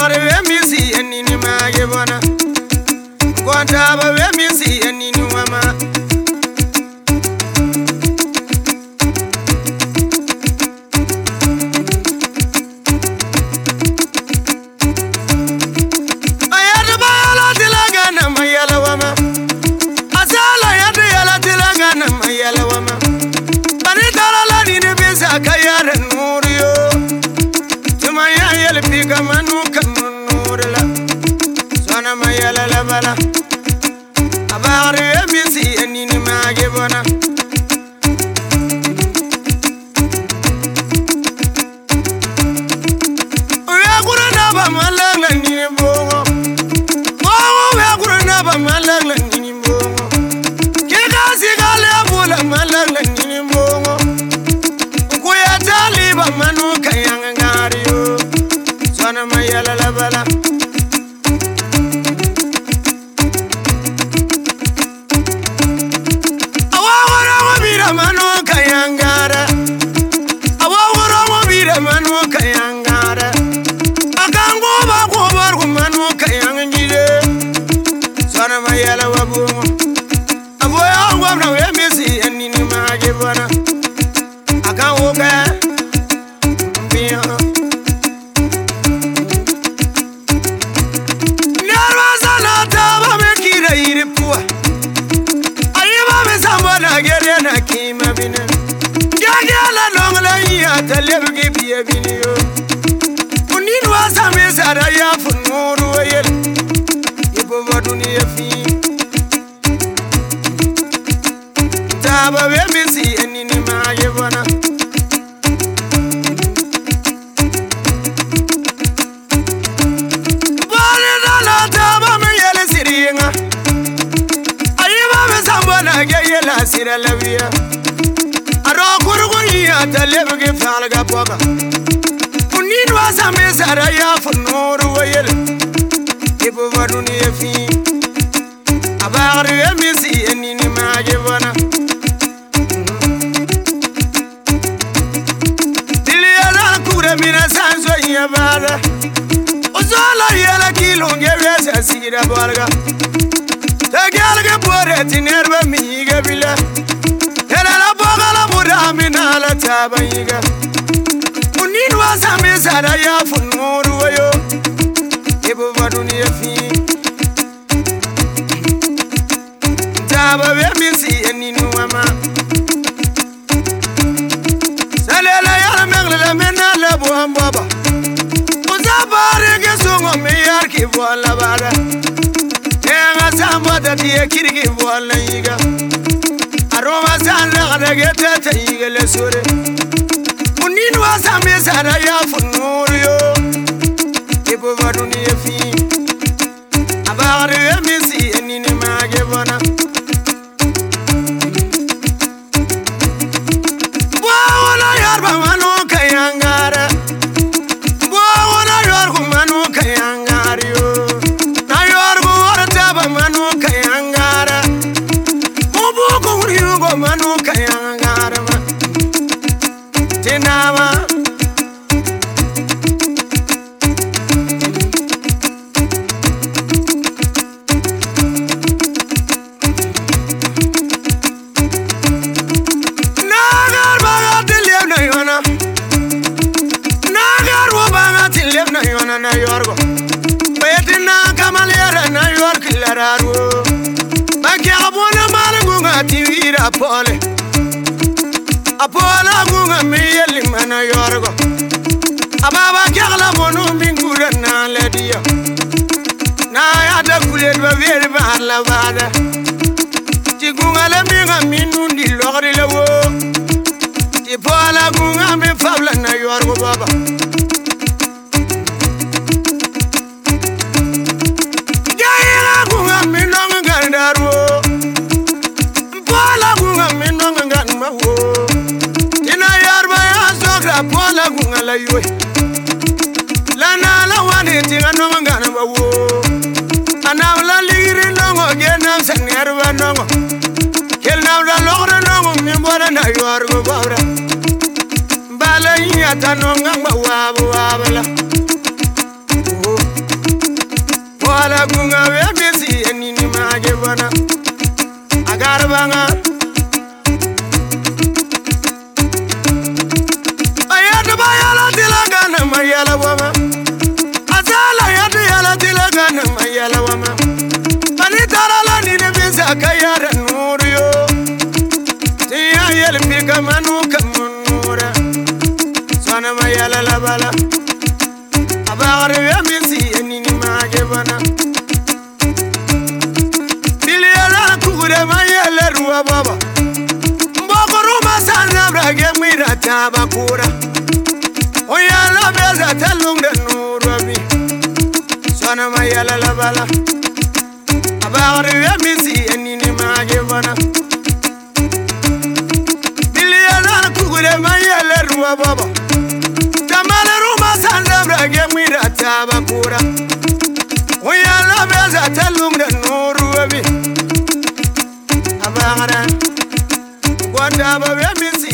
Abare we misi enini mage bona. Kwanta ba we misi enini wama. Ayada ba la tilaga na mayala wama. Asala yada yala tilaga na mayala wama. Bani dalala ni ne bisa kayara nuriyo. Tumaya yele pika manu kanurla. Sona mayala la bala. Abare misi enini mage bona. Oya kurana ba malala ni bongo. Oya kurana ba malala ni bongo. Kika sigale abula malala ni bongo. Kuya tali ba manu kayanga ngariyo. Sona mayala la bala. Manu kayangara, awawara mobile manu kayangara. Akango ba kobar manu kayangile. Sana mayala wabu, aboya wabna we misi enini mage bana. Akango ka, biya. Nyarwa sana taba mekira iripua. Ayeba me sambona gere na kima bina. Gagala nongla ya talebge biye biniyo. Unin wasa me sara ya funuru wayel. Ibo waduni ya fi. Taba we misi enini mage bana. Bale dala taba me yele siringa. Gayela sira lawiya aro kurgun ya talebge falga poka unin wasa me sara ya funuru wayel ibo waduni yafi abagre misi enini mage bana diliala kure mina sanso ya bada ozola yela kilonge wesa sira balga Tagalga pore tinerba miga bila. Era la boga la mura mina la tabayiga. Unin wasa me sara ya funuru wayo. Ibo waduni yafi. Taba we misi enini wama. Salela ya megla la mena la buambaba. Uzabare ke songo me yarki bola bada. Samba da tie kirigi wala yiga aroma sanda kada gete ta yiga le sore unin wa sambe sara ya funuru yo ibo waduni yafi abare misi enini mage bona wala yarba manu kayangara wala yargu manu kayangara yo manu kayangara mubu kuriugo manu kayangara ma tinama nagar baga tilem na yona nagar wo baga tilem na yona na yorgo betina kamalera na york lararo makia bona malunga tivira pole apola gunga miyeli mana yorgo ababa kala bonu bingura na ledia na ya da kulet ba vere ba la bada tigunga le minga minundi logri lewo ti pola gunga me fabla na yorgo baba Pola gunga la yue lana la wani tinga no ngana bawo ana la ligri no ngena sangerwa no kel na la logre no mi bora na yor go bawra bala ya tanonga wa la bala kunga we misi enini mage bona agar banga ayat bayala dilagana mayala wama azala yat yala dilagana mayala wama pani tarala ni ne bisa kayara nuriyo tiya yel pika manu kamunura sana mayala la bala abar we misi enini mage bona biliala kugure mayala ruwa baba mbokoro masana brage mira tabakura oyala beza telungde nurabi sana mayala la bala abar we misi enini mage bona biliala kugure mayala ruwa baba Mira tabakura oyala beza telumde nuru abi abara gwanda ba misi